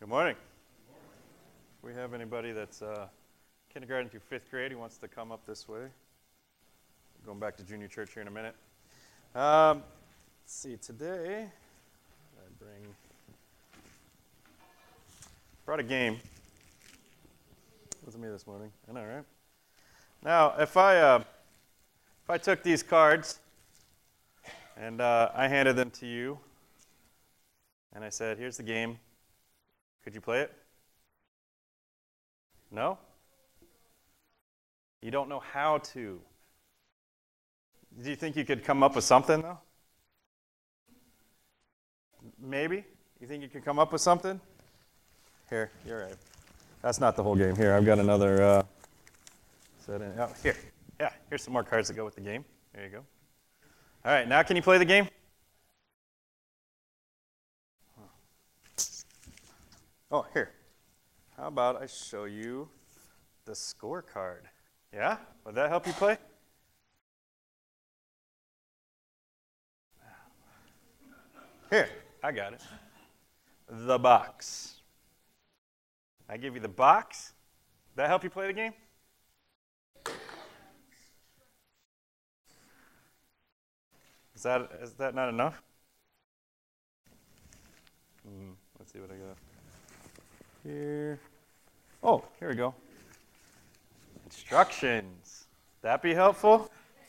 Good morning. If we have anybody that's kindergarten through fifth grade who wants to come up this way, going back to junior church here in a minute. Let's see, today I brought a game. Wasn't me this morning. I know, right? Now, if I took these cards and I handed them to you, and I said, "Here's the game. Could you play it?" No? You don't know how to. Do you think you could come up with something, though? Maybe? You think you could come up with something? Here, you're right. That's not the whole game. Here, I've got another set in. Oh, here. Yeah, here's some more cards that go with the game. There you go. All right, now can you play the game? Oh, here. How about I show you the scorecard? Yeah? Would that help you play? Here, I got it. The box. I give you the box. That help you play the game? Is that not enough? Let's see what I got here. Oh, here we go. Instructions. That be helpful?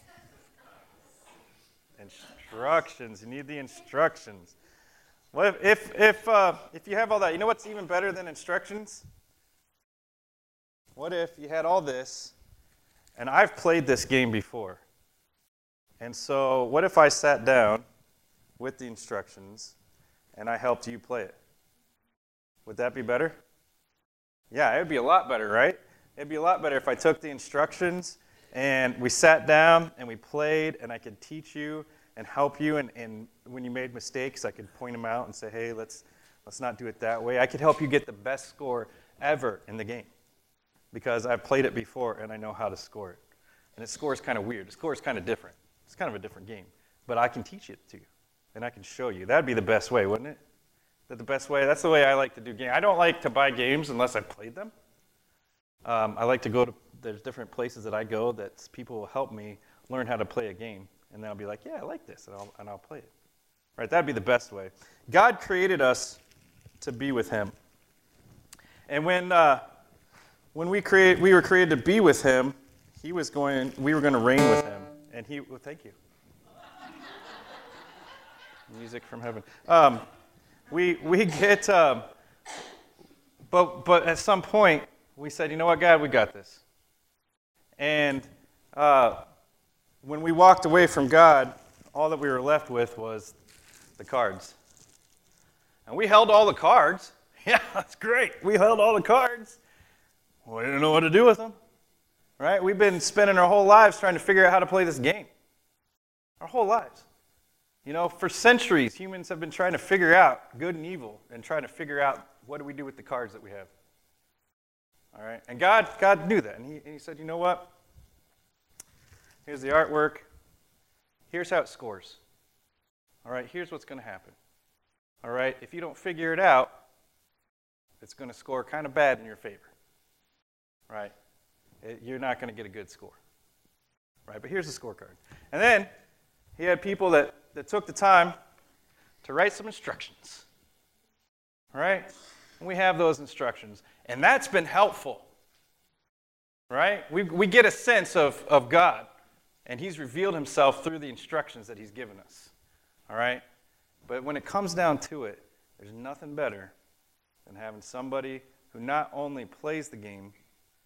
Instructions. You need the instructions. Well, if you have all that, you know what's even better than instructions? What if you had all this, and I've played this game before, and so what if I sat down with the instructions and I helped you play it? Would that be better? Yeah, it would be a lot better, right? It'd be a lot better if I took the instructions and we sat down and we played and I could teach you and help you, and when you made mistakes, I could point them out and say, hey, let's not do it that way. I could help you get the best score ever in the game because I've played it before and I know how to score it. And the score is kind of weird. The score is kind of different. It's kind of a different game. But I can teach it to you and I can show you. That'd be the best way, wouldn't it? That the best way? That's the way I like to do games. I don't like to buy games unless I've played them. I like to go to, there's different places that I go that people will help me learn how to play a game. And then I'll be like, yeah, I like this, and I'll play it. Right? That'd be the best way. God created us to be with Him. And when we were created to be with Him, we were going to reign with Him. And well, thank you. Music from heaven. We get, but at some point, we said, you know what, God, we got this. And when we walked away from God, all that we were left with was the cards. And we held all the cards. Yeah, that's great. We held all the cards. Well, we didn't know what to do with them. Right? We've been spending our whole lives trying to figure out how to play this game. Our whole lives. You know, for centuries, humans have been trying to figure out good and evil and trying to figure out what do we do with the cards that we have. All right? And God knew that. And he said, you know what? Here's the artwork. Here's how it scores. All right? Here's what's going to happen. All right? If you don't figure it out, it's going to score kind of bad in your favor. Right? You're not going to get a good score. Right? But here's the scorecard. And then he had people that took the time to write some instructions. All right? And we have those instructions. And that's been helpful. Right? We get a sense of God. And He's revealed Himself through the instructions that He's given us. All right? But when it comes down to it, there's nothing better than having somebody who not only plays the game,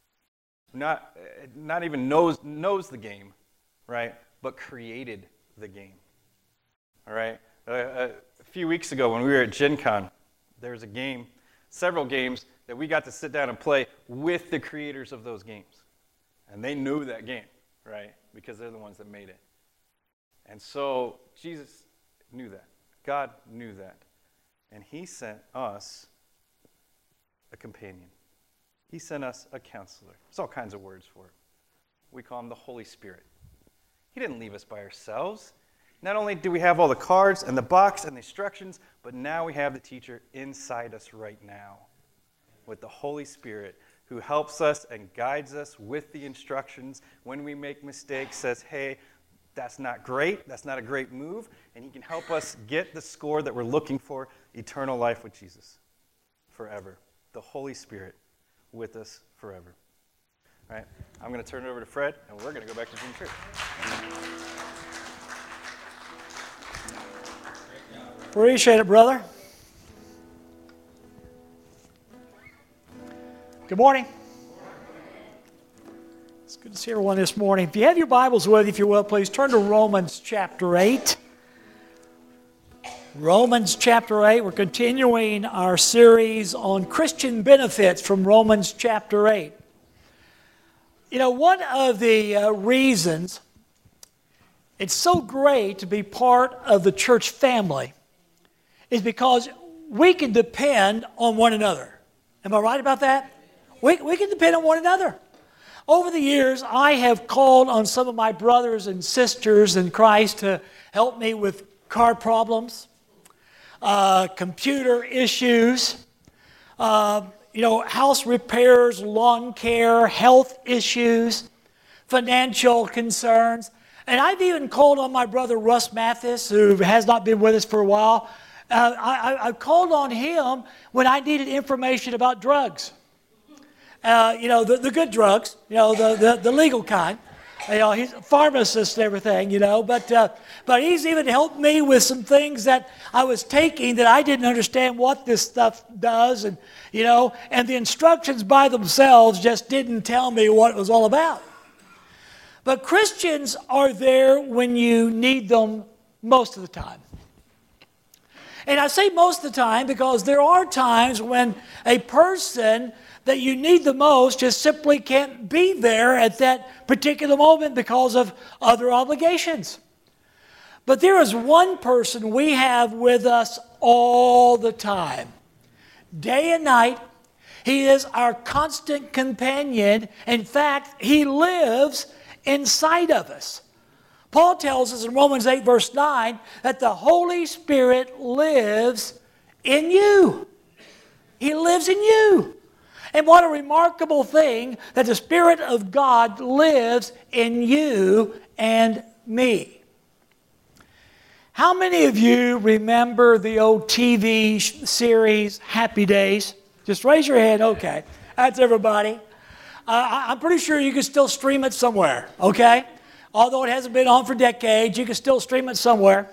not even knows the game, right? But created the game. All right? A few weeks ago when we were at Gen Con, there was a game, several games, that we got to sit down and play with the creators of those games. And they knew that game, right? Because they're the ones that made it. And so Jesus knew that. God knew that. And He sent us a companion. He sent us a counselor. There's all kinds of words for it. We call Him the Holy Spirit. He didn't leave us by ourselves. Not only do we have all the cards and the box and the instructions, but now we have the teacher inside us right now. with the Holy Spirit who helps us and guides us with the instructions when we make mistakes, says, hey, that's not great, that's not a great move, and he can help us get the score that we're looking for, eternal life with Jesus forever. The Holy Spirit with us forever. All right, I'm going to turn it over to Fred, and we're going to go back to Dream Church. Appreciate it, brother. Good morning. It's good to see everyone this morning. If you have your Bibles with you, if you will, please turn to Romans chapter 8. Romans chapter 8. We're continuing our series on Christian benefits from Romans chapter 8. You know, one of the reasons it's so great to be part of the church family is because we can depend on one another. Am I right about that? We can depend on one another. Over the years, I have called on some of my brothers and sisters in Christ to help me with car problems, computer issues, house repairs, lawn care, health issues, financial concerns. And I've even called on my brother Russ Mathis, who has not been with us for a while. I called on him when I needed information about drugs. The good drugs, the legal kind. He's a pharmacist and everything, but he's even helped me with some things that I was taking that I didn't understand what this stuff does, and the instructions by themselves just didn't tell me what it was all about. But Christians are there when you need them most of the time. And I say most of the time because there are times when a person that you need the most just simply can't be there at that particular moment because of other obligations. But there is one person we have with us all the time, day and night. He is our constant companion. In fact, he lives inside of us. Paul tells us in Romans 8, verse 9, that the Holy Spirit lives in you. He lives in you. And what a remarkable thing that the Spirit of God lives in you and me. How many of you remember the old TV series Happy Days? Just raise your hand. Okay, that's everybody. I'm pretty sure you can still stream it somewhere, okay? Although it hasn't been on for decades, you can still stream it somewhere.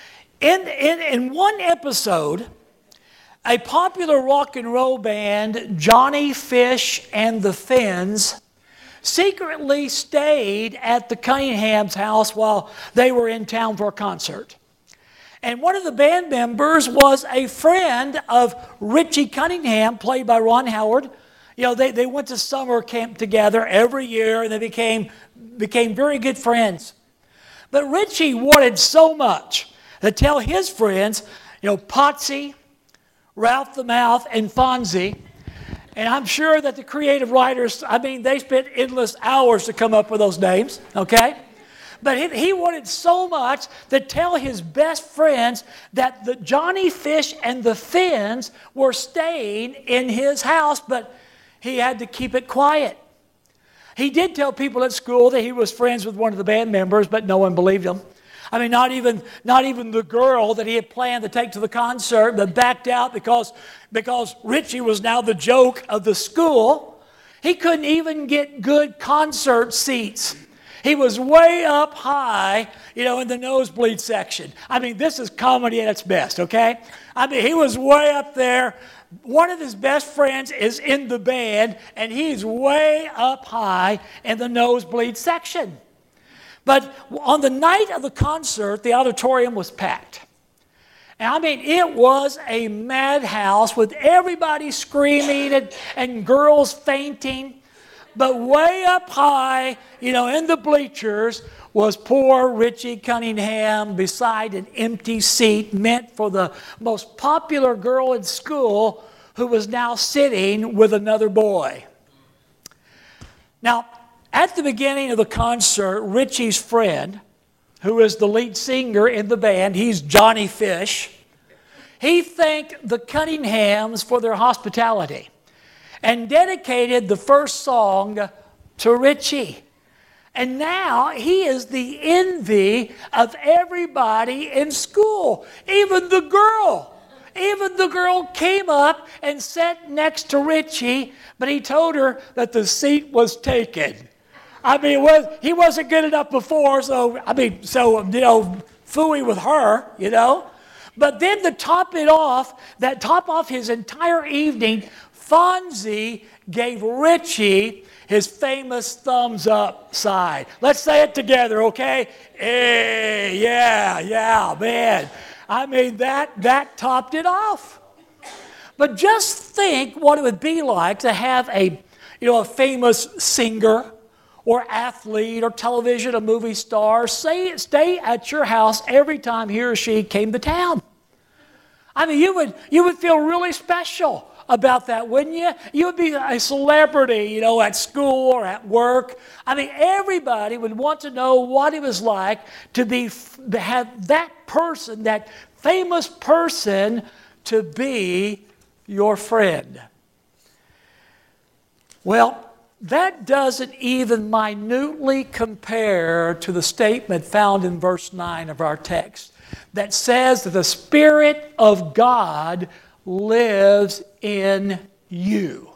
In one episode, a popular rock and roll band, Johnny Fish and the Finns, secretly stayed at the Cunningham's house while they were in town for a concert. And one of the band members was a friend of Richie Cunningham, played by Ron Howard. They went to summer camp together every year, and they became very good friends. But Richie wanted so much to tell his friends, Potsy, Ralph the Mouth, and Fonzie. And I'm sure that the creative writers, they spent endless hours to come up with those names, okay? But he wanted so much to tell his best friends that the Johnny Fish and the Finns were staying in his house, but he had to keep it quiet. He did tell people at school that he was friends with one of the band members, but no one believed him. Not even the girl that he had planned to take to the concert, but backed out because Richie was now the joke of the school. He couldn't even get good concert seats. He was way up high, in the nosebleed section. This is comedy at its best, okay? He was way up there. One of his best friends is in the band, and he's way up high in the nosebleed section. But on the night of the concert, the auditorium was packed. And it was a madhouse with everybody screaming and girls fainting. But way up high, in the bleachers, was poor Richie Cunningham beside an empty seat meant for the most popular girl in school, who was now sitting with another boy. Now, at the beginning of the concert, Richie's friend, who is the lead singer in the band, he's Johnny Fish, he thanked the Cunninghams for their hospitality. and dedicated the first song to Richie. And now he is the envy of everybody in school, even the girl. Even the girl came up and sat next to Richie, but he told her that the seat was taken. I mean, he wasn't good enough before, so phooey with her, But then to top off his entire evening, Fonzie gave Richie his famous thumbs up side. Let's say it together, okay? Hey, yeah, man. I mean, that topped it off. But just think what it would be like to have a famous singer or athlete or television, a movie star, stay at your house every time he or she came to town. I mean, you would feel really special about that, wouldn't you? You would be a celebrity, at school or at work. I mean, everybody would want to know what it was like to have that person, that famous person, to be your friend. Well, that doesn't even minutely compare to the statement found in verse 9 of our text that says that the Spirit of God lives in you.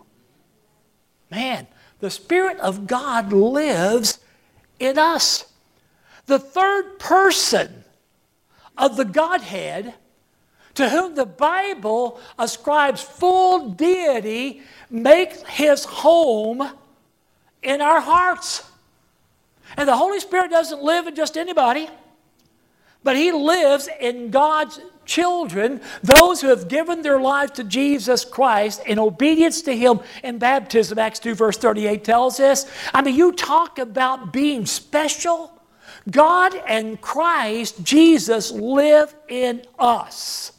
Man, the Spirit of God lives in us. The third person of the Godhead, to whom the Bible ascribes full deity, makes his home in our hearts. And the Holy Spirit doesn't live in just anybody, but he lives in God's children, those who have given their lives to Jesus Christ in obedience to him in baptism. Acts 2 verse 38 tells us. I mean, you talk about being special. God and Christ, Jesus, live in us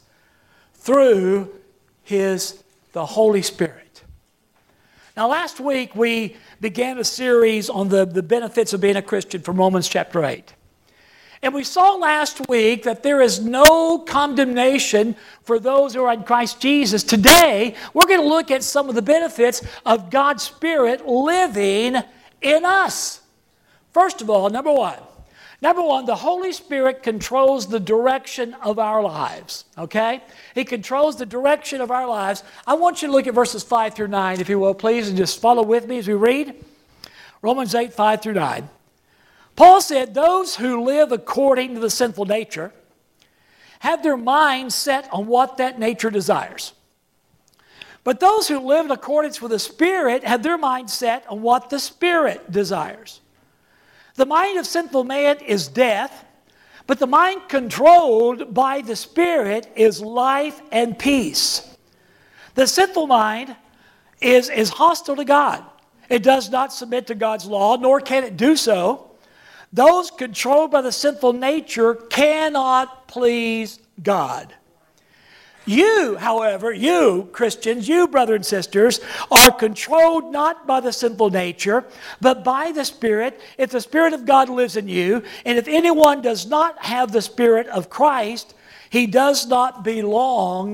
through the Holy Spirit. Now, last week we began a series on the benefits of being a Christian from Romans chapter 8. And we saw last week that there is no condemnation for those who are in Christ Jesus. Today, we're going to look at some of the benefits of God's Spirit living in us. First of all, number one, the Holy Spirit controls the direction of our lives, okay? He controls the direction of our lives. I want you to look at verses 5 through 9, if you will, please, and just follow with me as we read. Romans 8, 5 through 9. Paul said, those who live according to the sinful nature have their minds set on what that nature desires. But those who live in accordance with the Spirit have their mind set on what the Spirit desires. The mind of sinful man is death, but the mind controlled by the Spirit is life and peace. The sinful mind is hostile to God. It does not submit to God's law, nor can it do so. Those controlled by the sinful nature cannot please God. You, however, you Christians, you brothers and sisters, are controlled not by the sinful nature, but by the Spirit, if the Spirit of God lives in you. And if anyone does not have the Spirit of Christ, he does not belong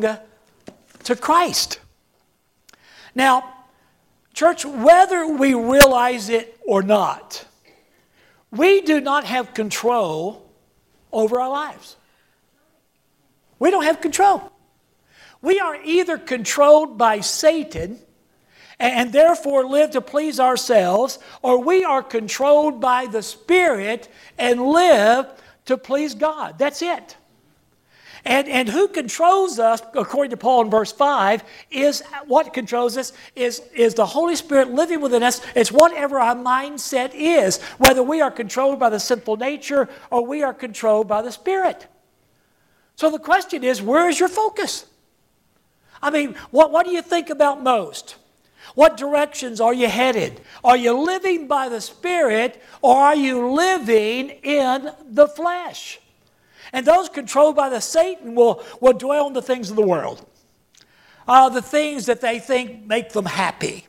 to Christ. Now, church, whether we realize it or not, we do not have control over our lives. We don't have control. We are either controlled by Satan and therefore live to please ourselves, or we are controlled by the Spirit and live to please God. That's it. And who controls us, according to Paul in verse 5, is what controls us is the Holy Spirit living within us. It's whatever our mindset is, whether we are controlled by the sinful nature or we are controlled by the Spirit. So the question is, where is your focus? I mean, what do you think about most? What directions are you headed? Are you living by the Spirit, or are you living in the flesh? And those controlled by the Satan will dwell on the things of the world, the things that they think make them happy,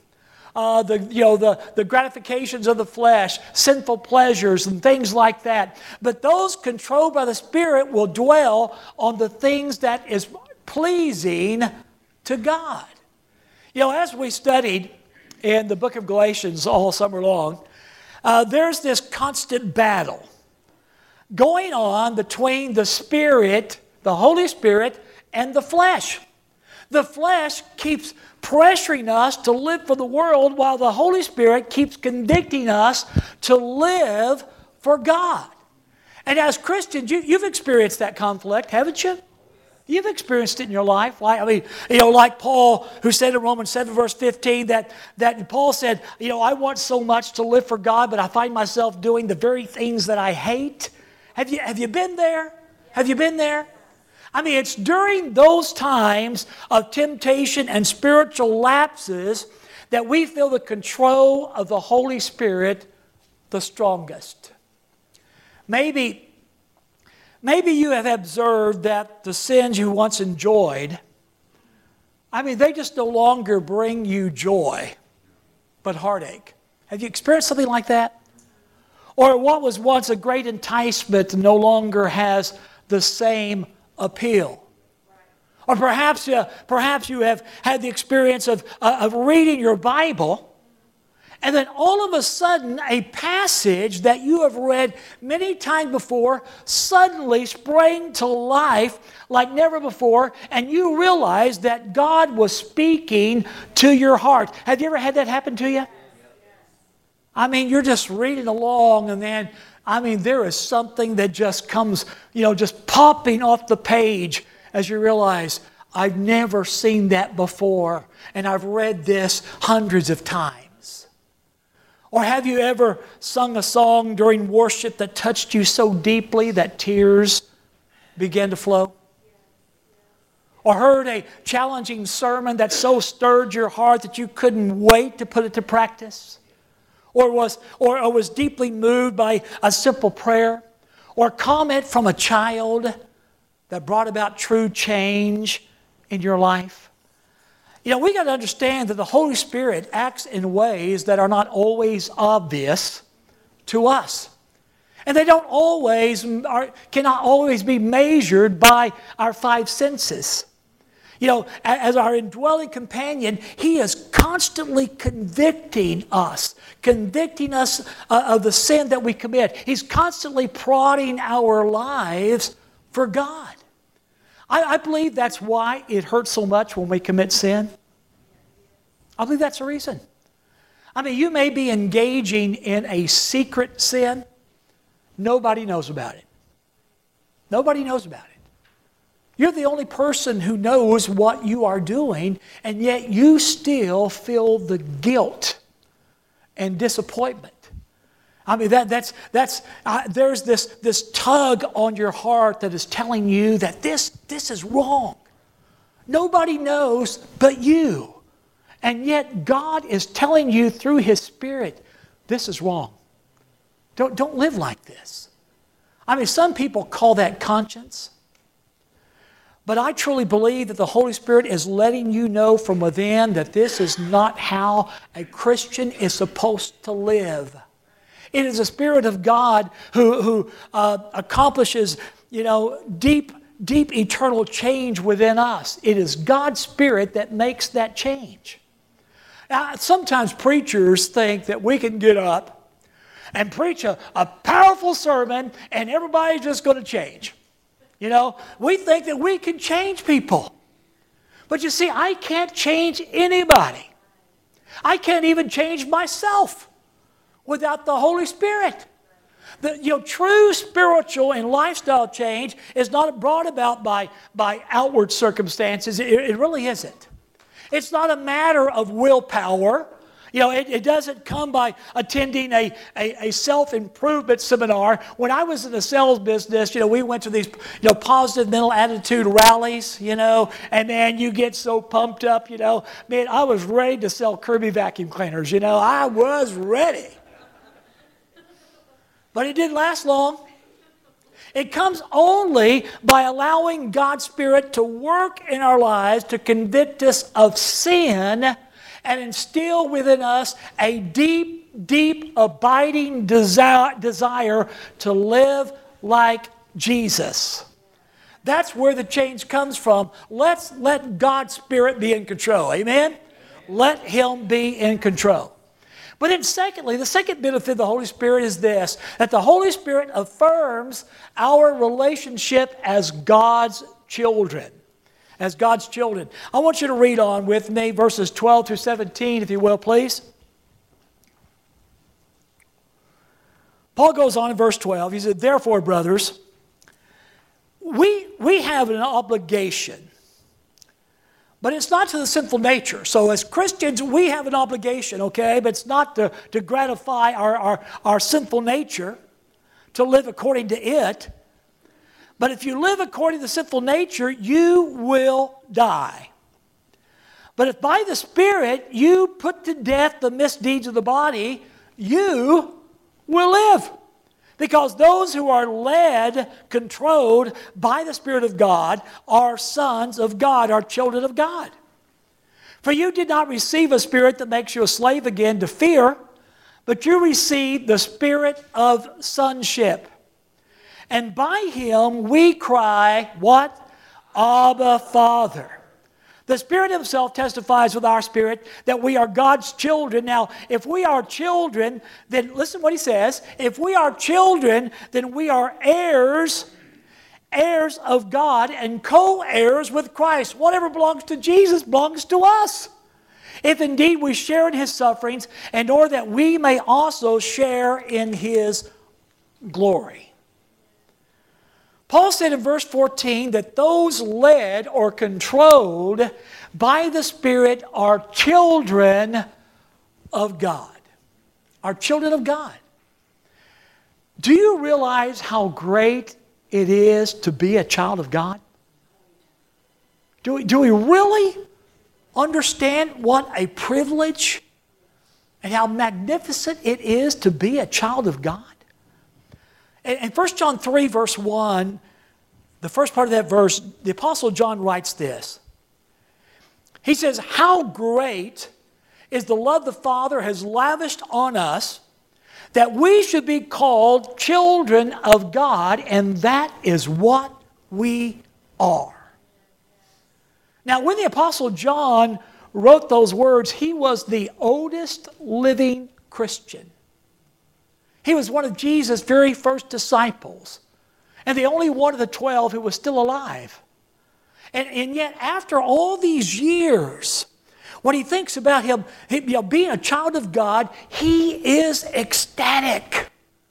the gratifications of the flesh, sinful pleasures, and things like that. But those controlled by the Spirit will dwell on the things that is pleasing to God. You know, as we studied in the book of Galatians all summer long, there's this constant battle going on between the Spirit, the Holy Spirit, and the flesh. The flesh keeps pressuring us to live for the world while the Holy Spirit keeps convicting us to live for God. And as Christians, you've experienced that conflict, haven't you? You've experienced it in your life. Like Paul, who said in Romans 7, verse 15, that Paul said, I want so much to live for God, but I find myself doing the very things that I hate. Have you been there? Have you been there? I mean, it's during those times of temptation and spiritual lapses that we feel the control of the Holy Spirit the strongest. Maybe you have observed that the sins you once enjoyed, they just no longer bring you joy, but heartache. Have you experienced something like that? Or what was once a great enticement no longer has the same appeal. Or perhaps you have had the experience of reading your Bible, and then all of a sudden a passage that you have read many times before suddenly sprang to life like never before, and you realize that God was speaking to your heart. Have you ever had that happen to you? You're just reading along, and then there is something that just comes, just popping off the page as you realize, I've never seen that before, and I've read this hundreds of times. Or have you ever sung a song during worship that touched you so deeply that tears began to flow? Or heard a challenging sermon that so stirred your heart that you couldn't wait to put it to practice? Or was deeply moved by a simple prayer, or a comment from a child that brought about true change in your life. We got to understand that the Holy Spirit acts in ways that are not always obvious to us. And they cannot always be measured by our five senses. As our indwelling companion, He is constantly convicting us of the sin that we commit. He's constantly prodding our lives for God. I believe that's why it hurts so much when we commit sin. I believe that's the reason. You may be engaging in a secret sin. Nobody knows about it. Nobody knows about it. You're the only person who knows what you are doing, and yet you still feel the guilt and disappointment. There's this tug on your heart that is telling you that this is wrong. Nobody knows but you. And yet God is telling you through His Spirit, this is wrong. Don't live like this. Some people call that conscience. But I truly believe that the Holy Spirit is letting you know from within that this is not how a Christian is supposed to live. It is the Spirit of God who accomplishes, deep eternal change within us. It is God's Spirit that makes that change. Now, sometimes preachers think that we can get up and preach a powerful sermon and everybody's just going to change. We think that we can change people. But you see, I can't change anybody. I can't even change myself without the Holy Spirit. The true spiritual and lifestyle change is not brought about by outward circumstances. It really isn't. It's not a matter of willpower. It doesn't come by attending a self-improvement seminar. When I was in the sales business, we went to these, positive mental attitude rallies, and then you get so pumped up, man, I was ready to sell Kirby vacuum cleaners, I was ready. But it didn't last long. It comes only by allowing God's Spirit to work in our lives to convict us of sin and instill within us a deep, abiding desire to live like Jesus. That's where the change comes from. Let's let God's Spirit be in control. Amen? Let Him be in control. But then secondly, the second benefit of the Holy Spirit is this, that the Holy Spirit affirms our relationship as God's children. As God's children. I want you to read on with me verses 12 through 17, if you will, please. Paul goes on in verse 12. He said, therefore, brothers, we have an obligation, but it's not to the sinful nature. So as Christians, we have an obligation, okay? But it's not to gratify our sinful nature, to live according to it. But if you live according to the sinful nature, you will die. But if by the Spirit you put to death the misdeeds of the body, you will live. Because those who are led, controlled by the Spirit of God are sons of God, are children of God. For you did not receive a spirit that makes you a slave again to fear, but you received the spirit of sonship. And by Him we cry, what? Abba, Father. The Spirit Himself testifies with our spirit that we are God's children. Now, if we are children, then listen what He says. If we are children, then we are heirs, heirs of God and co-heirs with Christ. Whatever belongs to Jesus belongs to us. If indeed we share in His sufferings, in order that we may also share in His glory. Paul said in verse 14 that those led or controlled by the Spirit are children of God. Are children of God. Do you realize how great it is to be a child of God? Do we really understand what a privilege and how magnificent it is to be a child of God? In 1 John 3, verse 1, the first part of that verse, the Apostle John writes this. He says, how great is the love the Father has lavished on us that we should be called children of God, and that is what we are. Now, when the Apostle John wrote those words, he was the oldest living Christian. He was one of Jesus' very first disciples, and the only one of the 12 who was still alive. And yet, after all these years, when he thinks about him being a child of God, he is ecstatic.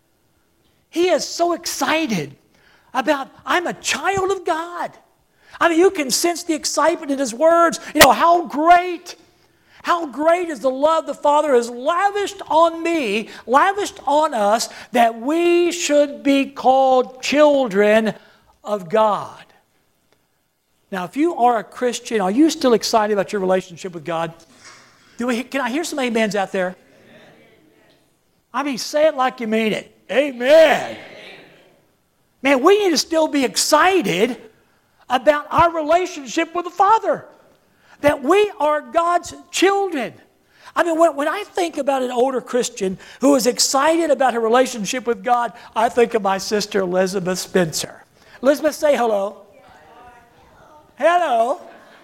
He is so excited about, I'm a child of God. I mean, you can sense the excitement in his words. You know, how great is the love the Father has lavished on me, lavished on us, that we should be called children of God. Now, if you are a Christian, are you still excited about your relationship with God? Can I hear some amens out there? Amen. I mean, say it like you mean it. Amen. Man, we need to still be excited about our relationship with the Father. That we are God's children. I mean, when I think about an older Christian who is excited about her relationship with God, I think of my sister Elizabeth Spencer. Elizabeth, say hello. Hello.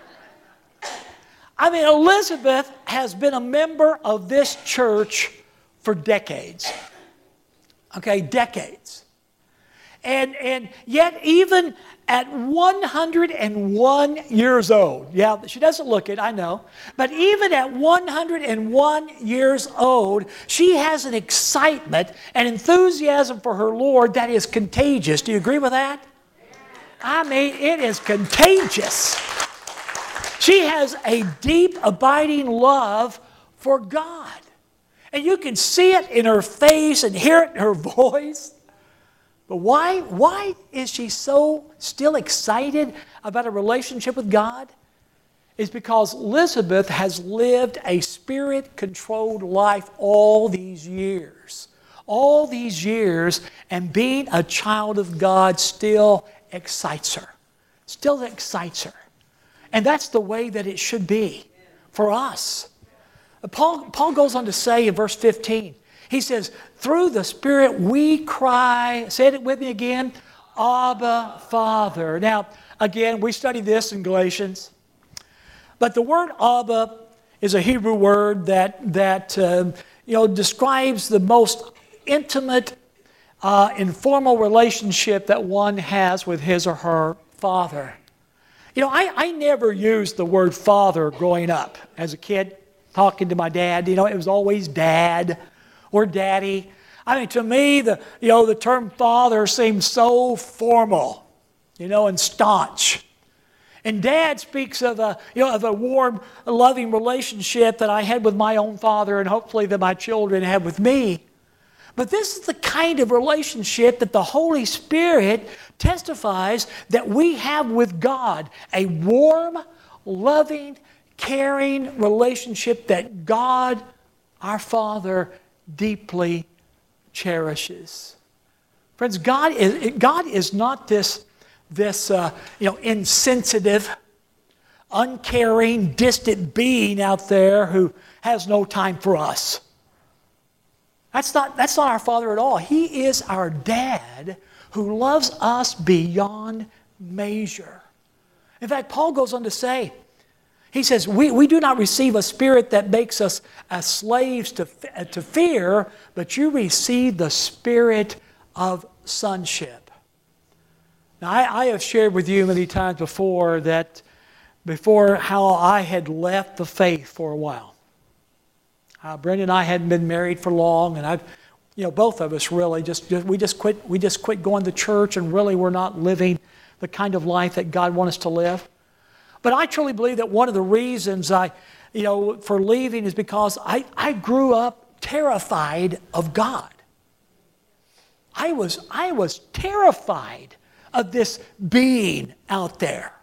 I mean, Elizabeth has been a member of this church for decades. Okay, decades. And yet even at 101 years old, yeah, she doesn't look it, I know, but even at 101 years old, she has an excitement and enthusiasm for her Lord that is contagious. Do you agree with that? I mean, it is contagious. She has a deep, abiding love for God. And you can see it in her face and hear it in her voice. But why is she so still excited about a relationship with God? It's because Elizabeth has lived a Spirit-controlled life all these years. All these years, and being a child of God still excites her. Still excites her. And that's the way that it should be for us. Paul goes on to say in verse 15, he says, through the Spirit we cry, say it with me again, Abba, Father. Now, again, we studied this in Galatians. But the word Abba is a Hebrew word that describes the most intimate, informal relationship that one has with his or her father. I never used the word father growing up as a kid, talking to my dad. It was always dad or daddy. I mean, to me, the term father seems so formal, and staunch. And Dad speaks of a warm, loving relationship that I had with my own father, and hopefully that my children have with me. But this is the kind of relationship that the Holy Spirit testifies that we have with God, a warm, loving, caring relationship that God, our Father, deeply cherishes. Friends, God is not this insensitive, uncaring, distant being out there who has no time for us. That's not our Father at all. He is our Dad who loves us beyond measure. In fact, Paul goes on to say, he says, we do not receive a spirit that makes us as slaves to fear, but you receive the spirit of sonship. Now, I have shared with you many times before how I had left the faith for a while. Brenda and I hadn't been married for long, and both of us really we just quit going to church, and really we're not living the kind of life that God wants us to live. But I truly believe that one of the reasons for leaving is because I grew up terrified of God. I was terrified of this being out there.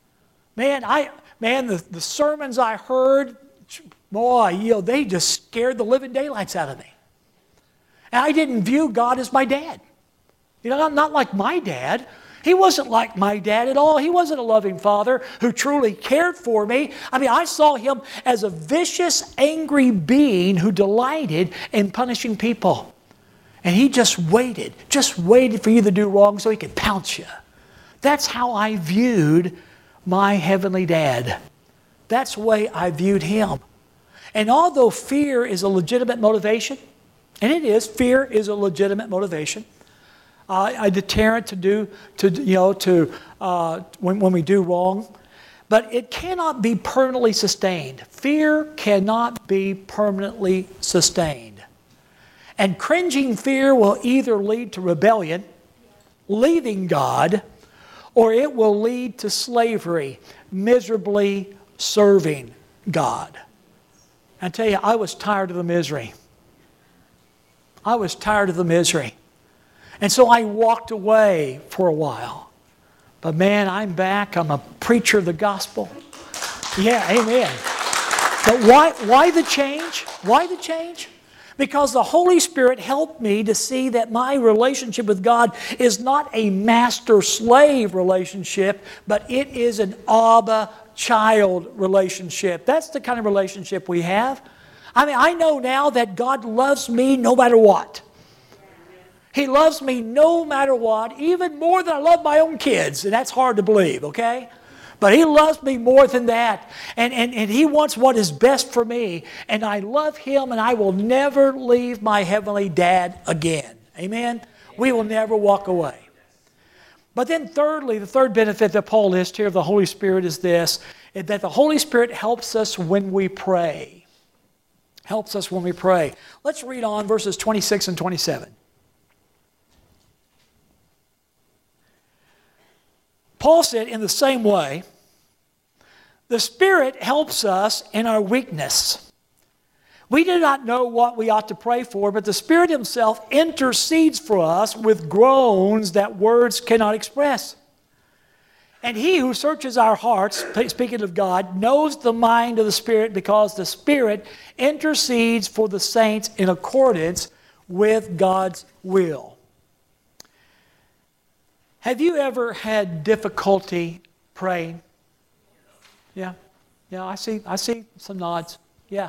The sermons I heard, boy, they just scared the living daylights out of me. And I didn't view God as my dad. Not like my dad. He wasn't like my dad at all. He wasn't a loving father who truly cared for me. I saw him as a vicious, angry being who delighted in punishing people. And he just waited for you to do wrong so he could pounce you. That's how I viewed my heavenly dad. That's the way I viewed him. And although fear is a legitimate motivation, and it is, fear is a legitimate motivation, a deterrent when we do wrong, but it cannot be permanently sustained. Fear cannot be permanently sustained. And cringing fear will either lead to rebellion, leaving God, or it will lead to slavery, miserably serving God. I tell you, I was tired of the misery. And so I walked away for a while. But man, I'm back. I'm a preacher of the gospel. Yeah, amen. But why the change? Why the change? Because the Holy Spirit helped me to see that my relationship with God is not a master-slave relationship, but it is an Abba-child relationship. That's the kind of relationship we have. I know now that God loves me no matter what. He loves me no matter what, even more than I love my own kids. And that's hard to believe, okay? But He loves me more than that. And He wants what is best for me. And I love Him, and I will never leave my heavenly dad again. Amen? We will never walk away. But then thirdly, the third benefit that Paul lists here of the Holy Spirit is this, is that the Holy Spirit helps us when we pray. Helps us when we pray. Let's read on verses 26 and 27. Paul said, in the same way, the Spirit helps us in our weakness. We do not know what we ought to pray for, but the Spirit Himself intercedes for us with groans that words cannot express. And He who searches our hearts, speaking of God, knows the mind of the Spirit, because the Spirit intercedes for the saints in accordance with God's will. Have you ever had difficulty praying? Yeah, I see some nods. Yeah.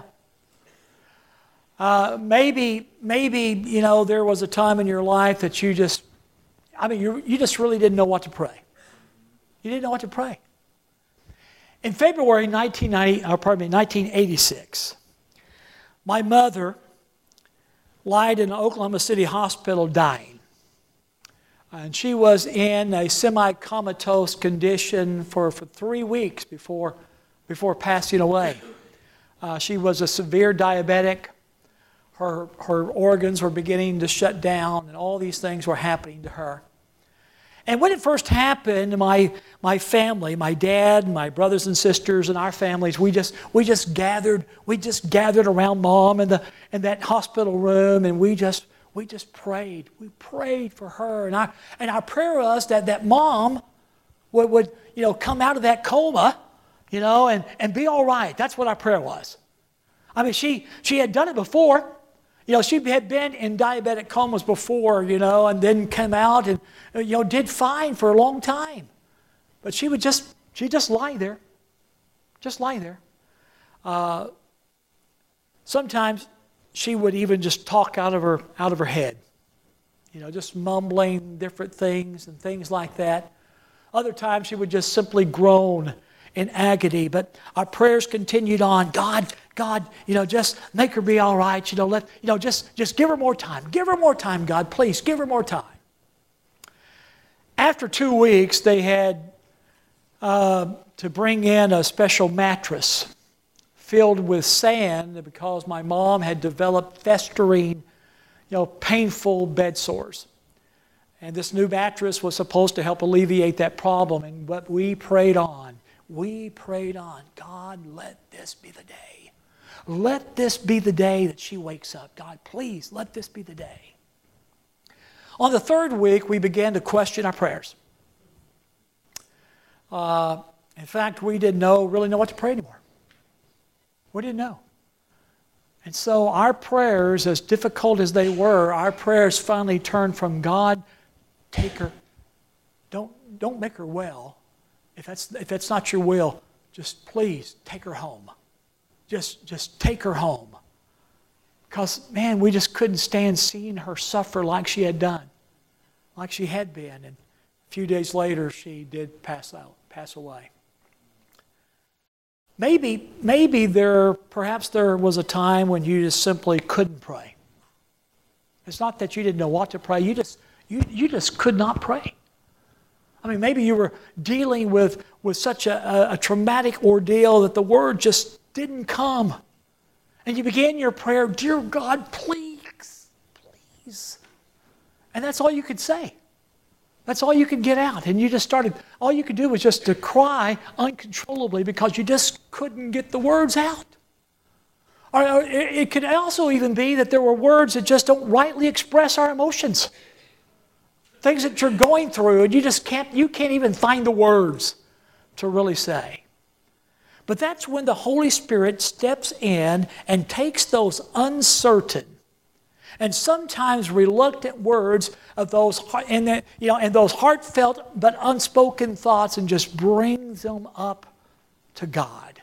Maybe there was a time in your life that you just really didn't know what to pray. You didn't know what to pray. In February 1986, my mother lied in an Oklahoma City hospital dying. And she was in a semi-comatose condition for 3 weeks before passing away. She was a severe diabetic. Her organs were beginning to shut down, and all these things were happening to her. And when it first happened, my family, my dad, my brothers and sisters, and our families, we just gathered around Mom in that hospital room, and we just prayed. We prayed for her, and our prayer was that Mom would come out of that coma, and be all right. That's what our prayer was. I mean, she had done it before. She had been in diabetic comas before, and then came out and, did fine for a long time. But she'd just lie there. Just lie there. Sometimes she would even just talk out of her head. Just mumbling different things and things like that. Other times she would just simply groan in agony, but our prayers continued on. God, just make her be all right. Just give her more time. Give her more time, God, please, give her more time. After 2 weeks, they had to bring in a special mattress filled with sand because my mom had developed festering, painful bed sores. And this new mattress was supposed to help alleviate that problem. But we prayed on. We prayed on. God, let this be the day. Let this be the day that she wakes up. God, please, let this be the day. On the 3rd week, we began to question our prayers. In fact, we didn't really know what to pray anymore. We didn't know. And so our prayers, as difficult as they were, our prayers finally turned from God, take her. Don't make her well. If that's not your will, just please take her home. Just take her home. Because, man, we just couldn't stand seeing her suffer like she had done, like she had been. And a few days later, she did pass away. Perhaps there was a time when you just simply couldn't pray. It's not that you didn't know what to pray. You just could not pray. I mean, maybe you were dealing with such a traumatic ordeal that the word just didn't come. And you began your prayer, dear God, please, please. And that's all you could say. That's all you could get out. And you just started, all you could do was just to cry uncontrollably because you just couldn't get the words out. Or it could also even be that there were words that just don't rightly express our emotions. Things that you're going through and you can't even find the words to really say. But that's when the Holy Spirit steps in and takes those uncertain and sometimes reluctant words of those and those heartfelt but unspoken thoughts and just brings them up to God.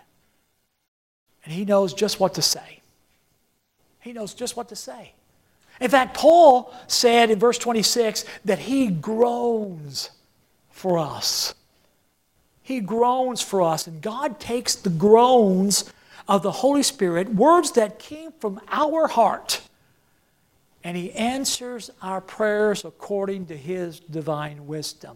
And He knows just what to say. He knows just what to say. In fact, Paul said in verse 26 that he groans for us. He groans for us. And God takes the groans of the Holy Spirit, words that came from our heart, and He answers our prayers according to His divine wisdom.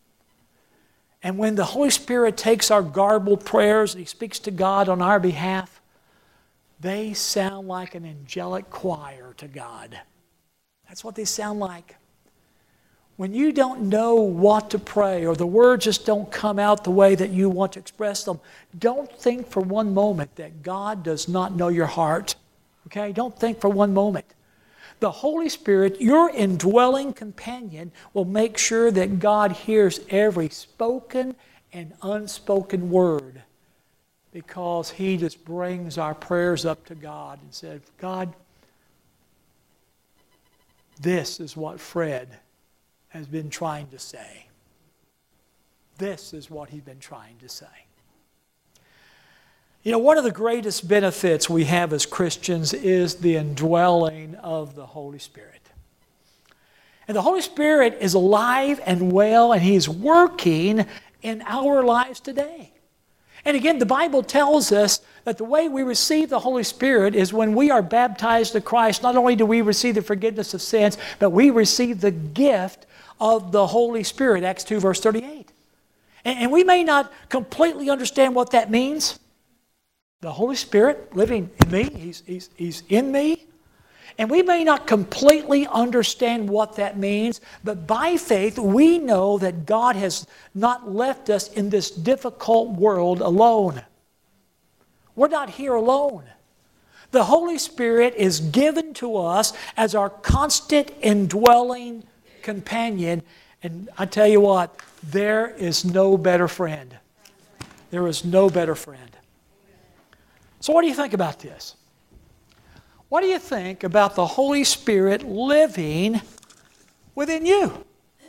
And when the Holy Spirit takes our garbled prayers and He speaks to God on our behalf, they sound like an angelic choir to God. That's what they sound like. When you don't know what to pray or the words just don't come out the way that you want to express them, don't think for one moment that God does not know your heart. Okay? Don't think for one moment. The Holy Spirit, your indwelling companion, will make sure that God hears every spoken and unspoken word because He just brings our prayers up to God and says, God, this is what Fred has been trying to say. This is what he's been trying to say. One of the greatest benefits we have as Christians is the indwelling of the Holy Spirit. And the Holy Spirit is alive and well, and He's working in our lives today. And again, the Bible tells us that the way we receive the Holy Spirit is when we are baptized to Christ. Not only do we receive the forgiveness of sins, but we receive the gift of the Holy Spirit, Acts 2, verse 38. And we may not completely understand what that means. The Holy Spirit living in me, He's in me. And we may not completely understand what that means, but by faith we know that God has not left us in this difficult world alone. We're not here alone. The Holy Spirit is given to us as our constant indwelling companion. And I tell you what, there is no better friend. There is no better friend. So what do you think about this? What do you think about the Holy Spirit living within you?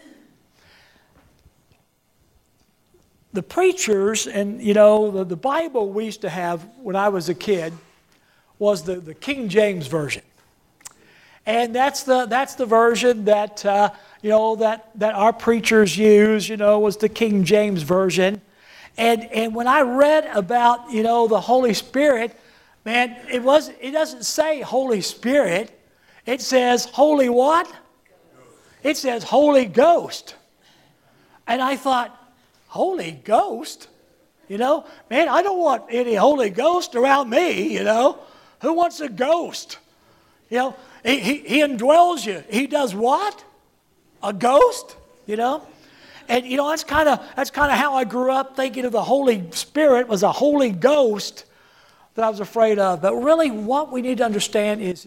The preachers, and the Bible we used to have when I was a kid was the King James Version. And that's the version that that our preachers use, was the King James Version. And when I read about, the Holy Spirit, man, it doesn't say Holy Spirit. It says Holy what? It says Holy Ghost. And I thought, Holy Ghost? Man, I don't want any Holy Ghost around me, Who wants a ghost? He indwells you. He does what? A ghost? And that's kind of how I grew up, thinking of the Holy Spirit was a Holy Ghost that I was afraid of. But really what we need to understand is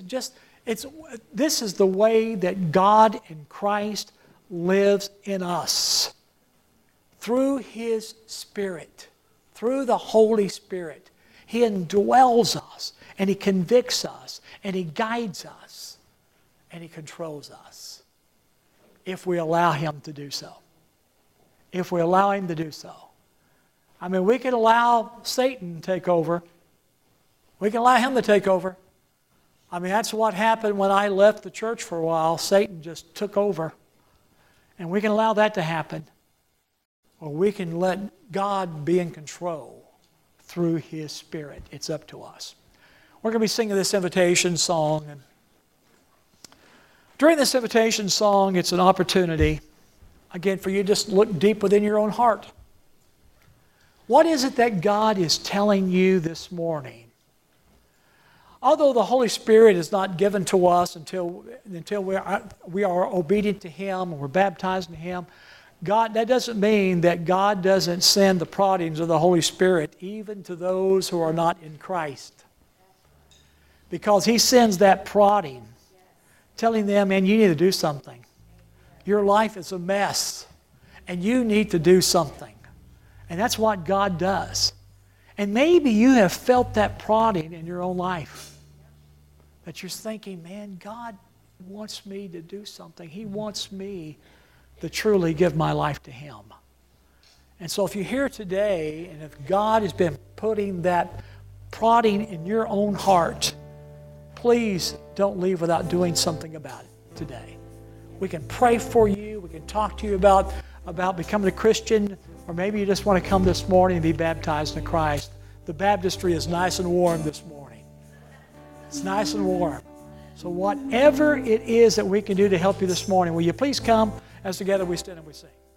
this is the way that God in Christ lives in us. Through His Spirit, through the Holy Spirit. He indwells us, and He convicts us, and He guides us, and He controls us. If we allow Him to do so. If we allow Him to do so. I mean, we can allow Satan to take over. We can allow him to take over. I mean, that's what happened when I left the church for a while. Satan just took over. And we can allow that to happen. Or we can let God be in control through His Spirit. It's up to us. We're going to be singing this invitation song. And during this invitation song, it's an opportunity, again, for you to just look deep within your own heart. What is it that God is telling you this morning? Although the Holy Spirit is not given to us until we are obedient to Him and we're baptized in Him, that doesn't mean that God doesn't send the proddings of the Holy Spirit even to those who are not in Christ. Because He sends that prodding, telling them, man, you need to do something. Your life is a mess, and you need to do something. And that's what God does. And maybe you have felt that prodding in your own life. That you're thinking, man, God wants me to do something. He wants me to truly give my life to Him. And so if you're here today, and if God has been putting that prodding in your own heart, please don't leave without doing something about it today. We can pray for you. We can talk to you about becoming a Christian, or maybe you just want to come this morning and be baptized in Christ. The baptistry is nice and warm this morning. It's nice and warm. So whatever it is that we can do to help you this morning, will you please come as together we stand and we sing.